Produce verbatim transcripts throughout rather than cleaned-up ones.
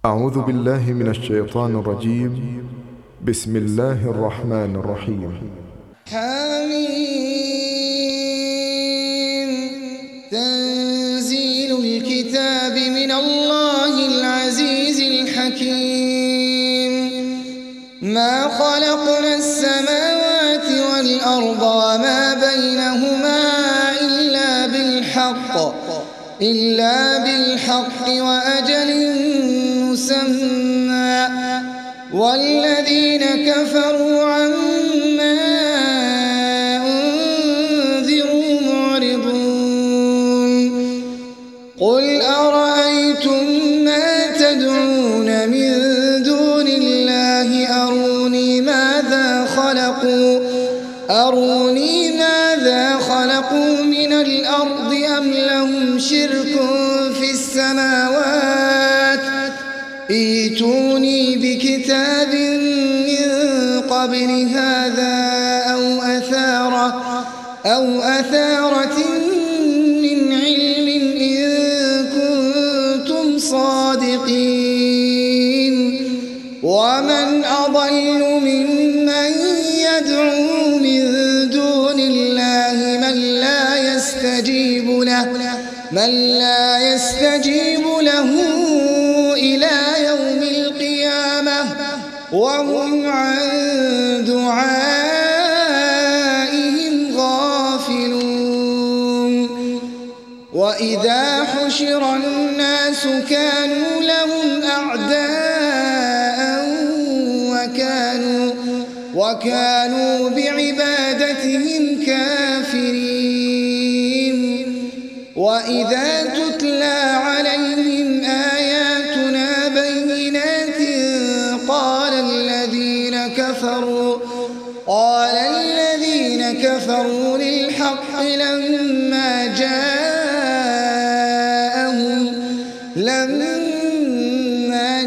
أعوذ بالله من الشيطان الرجيم. بسم الله الرحمن الرحيم. حميم. تنزيل الكتاب من الله العزيز الحكيم. ما خلقنا السماوات والأرض وما بينهما إلا بالحق إلا بالحق وأجل مسمى والذين كفروا عما أنذروا معرضون. قل أرأيتم ما تدعون من دون الله أروني ماذا خلقوا أروني ماذا خلقوا من الأرض أم لهم شرك في السماوات ائتوني بكتاب من قبل هذا أو أثارة أو أثارة من علم إن كنتم صادقين. ومن أضل ممن يدعو من دون الله من لا يستجيب له من لا يستجيب له إلى يوم القيامة وهم عن دعائهم غافلون. وإذا حشر الناس كانوا لهم أعداء وكانوا وكانوا بعبادتهم كافرين. وإذا تتلى عليهم آياتنا بينات قال الذين كفروا قال الذين كفروا للحق لما جاءهم لما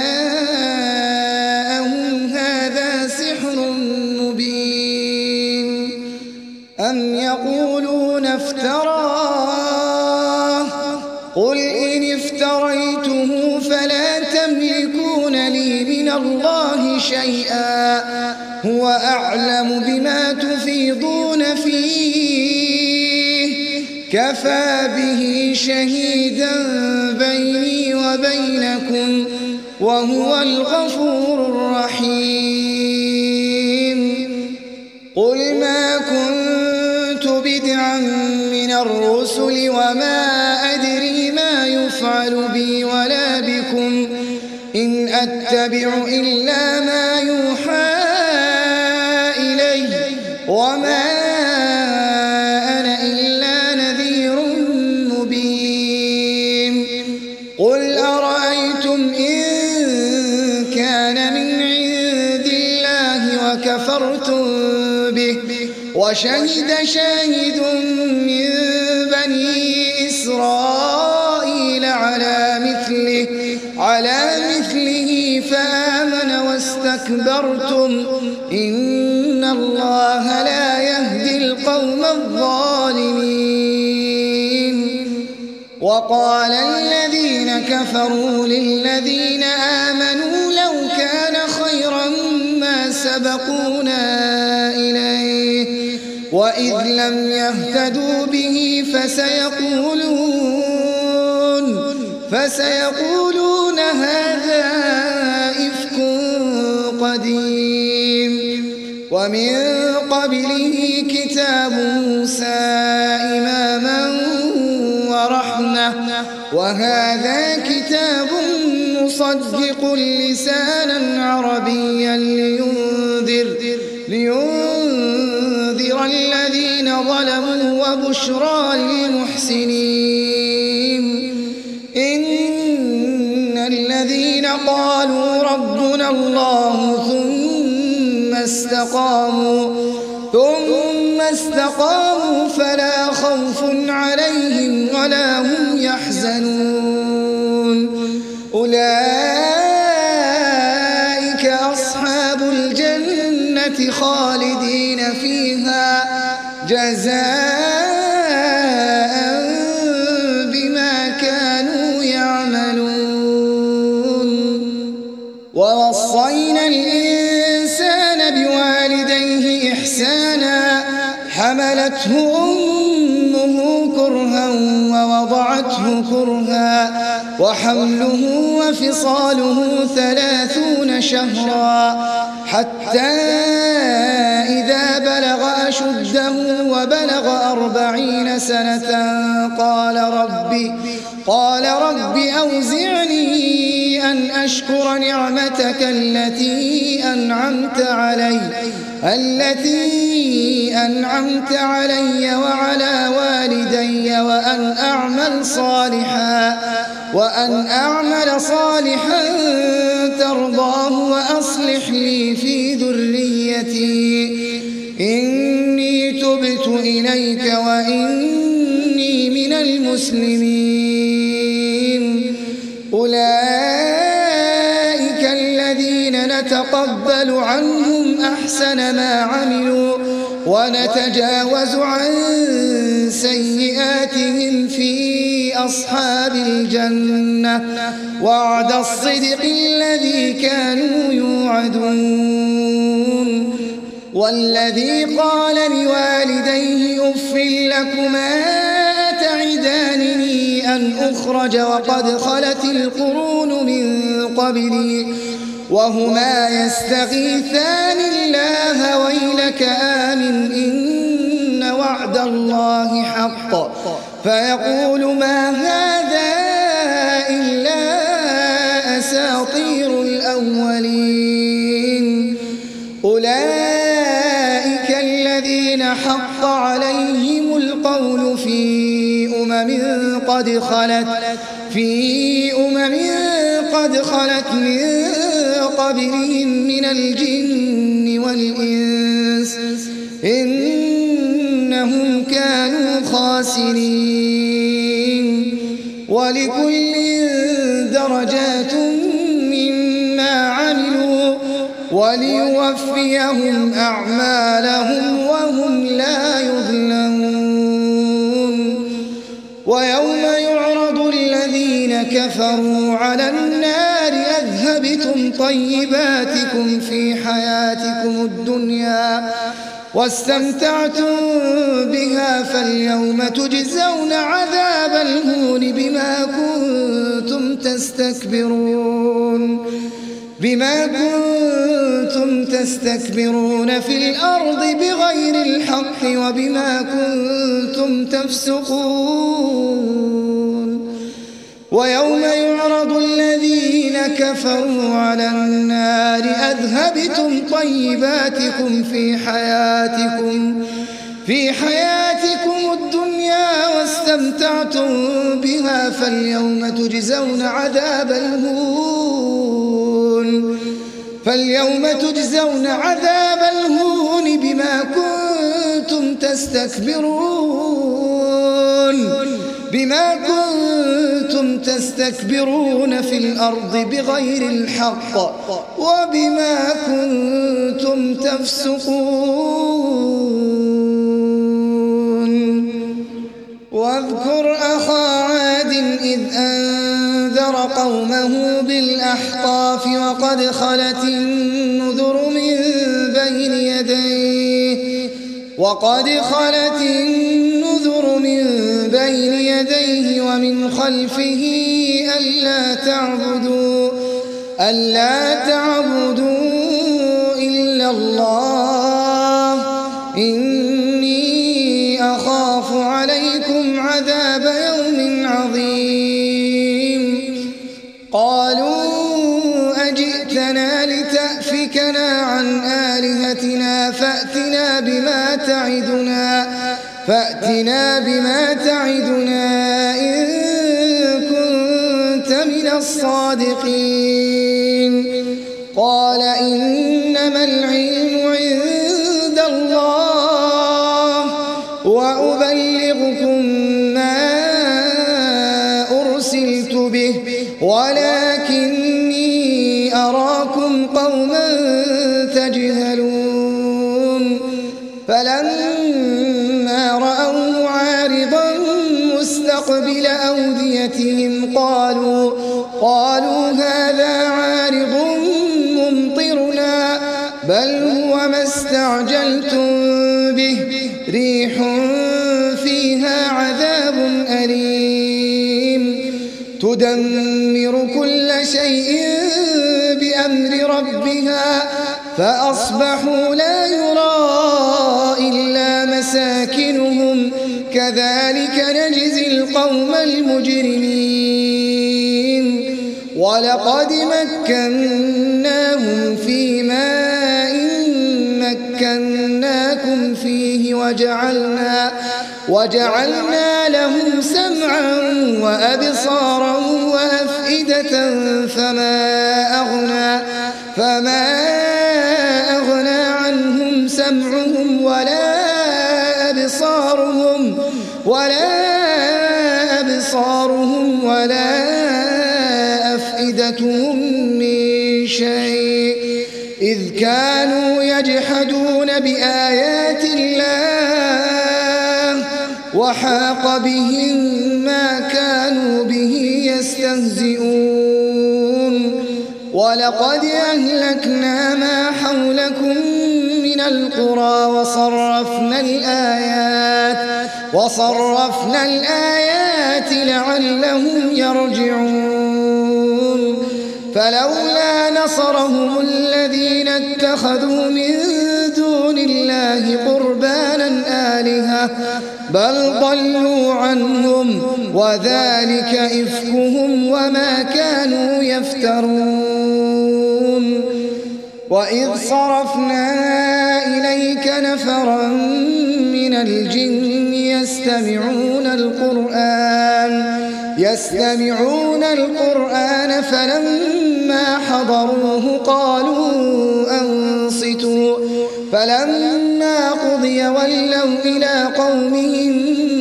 جاءهم هذا سحر مبين أم يقولون افتراه قل إن افتريته فلا تملكون لي من الله شيئا هو أعلم بما تفيضون فيه كفى به شهيدا بيني وبينكم وهو الغفور الرحيم. قل ما كنت بدعا من الرسل وما أدري ما يفعل بي ولا بكم إن أتبع إلا ما يوحى إلي وما أنا إلا نذير مبين. قل أرأيتم إن كان من عند الله وكفرتم به وشهد شاهد من بني إسرائيل على مثله على مثله فآمن واستكبرتم إن الله لا يهدي القوم الظالمين. وقال الذين كفروا للذين آمنوا لو كان خيرا ما سبقونا إليه وإذ لم يهتدوا به فسيقولون فسيقولون هذا إفك قديم. ومن قبله كتاب موسى إماما ورحمة وهذا كتاب مصدق لسانا عربيا لينذر لينذر الذين ظلموا وبشرى للمحسنين. إن الذين قالوا ربنا الله ثم استقاموا ثم استقاموا فلا خوف عليهم ولا هم يحزنون. أولئك أصحاب الجنة خالدين فيها جزاء بما كانوا يعملون. ووصينا الإنسان بوالديه إحسانا حملته أمه كرها ووضعته كرها وحمله وفصاله ثلاثون شهرا حتى إذا بلغ أشده وبلغ أربعين سنة قال رب قال رب أوزعني أن أشكر نعمتك التي أنعمت علي التي أنعمت علي وعلى والدي وأن أعمل صالحا وأن أعمل صالحا ترضاه وأصلح لي في ذريتي إني تبت إليك وإني من المسلمين. أولئك الذين نتقبل عنهم أحسن ما عملوا ونتجاوز عن سيئاتهم في أصحاب الجنة وعد الصدق الذي كانوا يوعدون. والذي قال لوالديه أف لكما أتعدانني أن أخرج وقد خلت القرون من قبلي وهما يستغيثان الله ويلك آمن إن وعد الله حق فيقول ما هذا إلا أساطير الأولين. أولئك الذين حق عليهم القول في أمم قد خلت في أمم قد خلت من قبلهم من الجن والإنس إنهم كانوا خاسرين. ولكل درجات مما عملوا وليوفيهم أعمالهم وهم لا يظلمون. ويوم يعرض الذين كفروا على النار أذهبتم طيباتكم في حياتكم الدنيا واستمتعتم بها فاليوم تجزون عذاب الهون بما كنتم تستكبرون بما كنتم تستكبرون في الأرض بغير الحق وبما كنتم تفسقون. ويوم يعرض الذين كفروا على النار أذهبتم طيباتكم في حياتكم في حياتكم الدنيا واستمتعتم بها فاليوم تجزون عذاب الهون فاليوم تجزون عذاب الهون بما كنتم تستكبرون بما كنتم تستكبرون في الأرض بغير الحق وبما كنتم تفسقون. واذكر أخا عاد إذ أنذر قومه بالأحقاف وقد خلت النذر من بين يديه وقد خلت النذر من بين يديه ومن خلفه ألا تعبدوا ألا تعبدوا إلا الله إني أخاف عليكم عذاب يوم عظيم. قالوا أجئتنا لتأفكنا عن آلهتنا فأتنا بما تعدنا فأتنا بما تعدنا إن كنت من الصادقين. قال إنما العلم عند الله وأبلغكم ما أرسلت به ولكني أراكم قوما تجهلون. فلما رأوه عارضا مستقبل أوديتهم قالوا قالوا هذا عارض بل هو ما استعجلتم به ريح فيها عذاب أليم تدمر كل شيء بأمر ربها فأصبحوا لا يرى إلا مساكنهم كذلك نجزي القوم المجرمين ولقد مكناهم في ماء مكناكم فيه وجعلنا, وجعلنا لهم سمعا وأبصارا وأفئدة فما أغنى, فما أغنى عنهم سمعهم ولا أبصارهم ولا أبصارهم ولا أفئدتهم من شيء إذ كانوا يجحدون بآيات الله وحاق بهم ما كانوا به يستهزئون ولقد أهلكنا ما حولكم من القرى وصرفنا الآيات وصرفنا الآيات لعلهم يرجعون فلولا نصرهم الذين اتخذوا من دون الله قربانا آلهة بل ضلوا عنهم وذلك إفكهم وما كانوا يفترون وإذ صرفنا إليك نفرا من الجن يستمعون القرآن يستمعون القرآن فلما حضروه قالوا أنصتوا فلما قضي ولوا إلى قومهم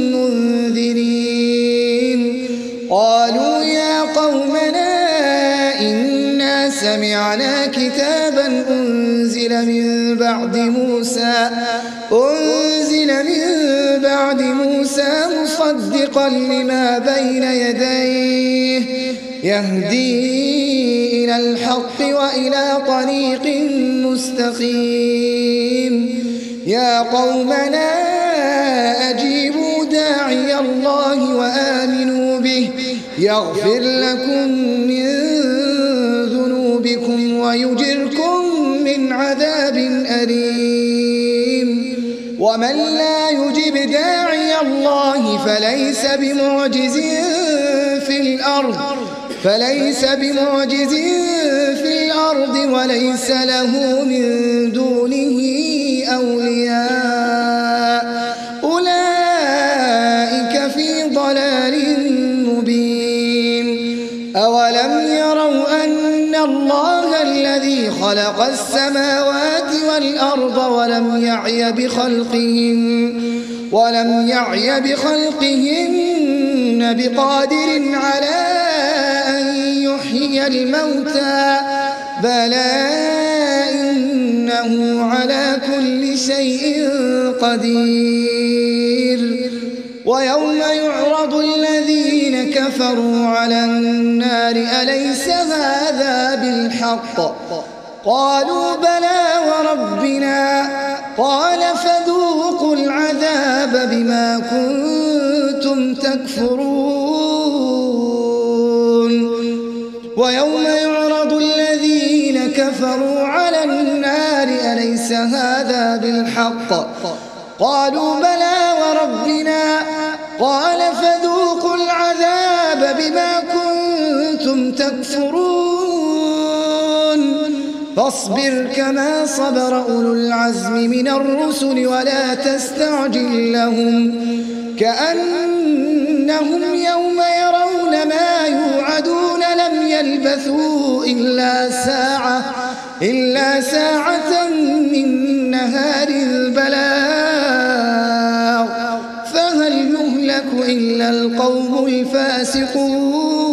منذرين قالوا يا قومنا إنا سمعنا كتابا أنزل من بعد موسى أنزل من بعد موسى مصدقا لما بين يديه يهدي إلى الحق وإلى طريق مستقيم يا قومنا أجيبوا داعي الله وآمنوا به يغفر لكم من ذنوبكم ويجركم من عذاب أليم ومن لا يجب داعي الله فليس بمعجز في الأرض فليس بمعجز في الأرض وليس له من دونه أولياء أولئك في ضلال مبين أولم يروا أن الله الذي خلق السماوات والأرض ولم يعي بخلقهن ولم يعي بخلقهن بقادر على أن يحيي الموتى بلى إنه على كل شيء قدير ويوم يعرض الذين كفروا على النار أليس هذا بالحق قالوا بلى وربنا قال فذوقوا العذاب بما كنتم تكفرون ويوم يعرض الذين كفروا على النار أليس هذا بالحق قالوا بلى وربنا قال فذوقوا العذاب بما كنتم تكفرون فاصبر كما صبر أولو العزم من الرسل ولا تستعجل لهم كأنهم يوم يرون ما يوعدون لم يلبثوا إلا ساعة إلا ساعة من نهار البلاغ فهل يهلك إلا القوم الفاسقون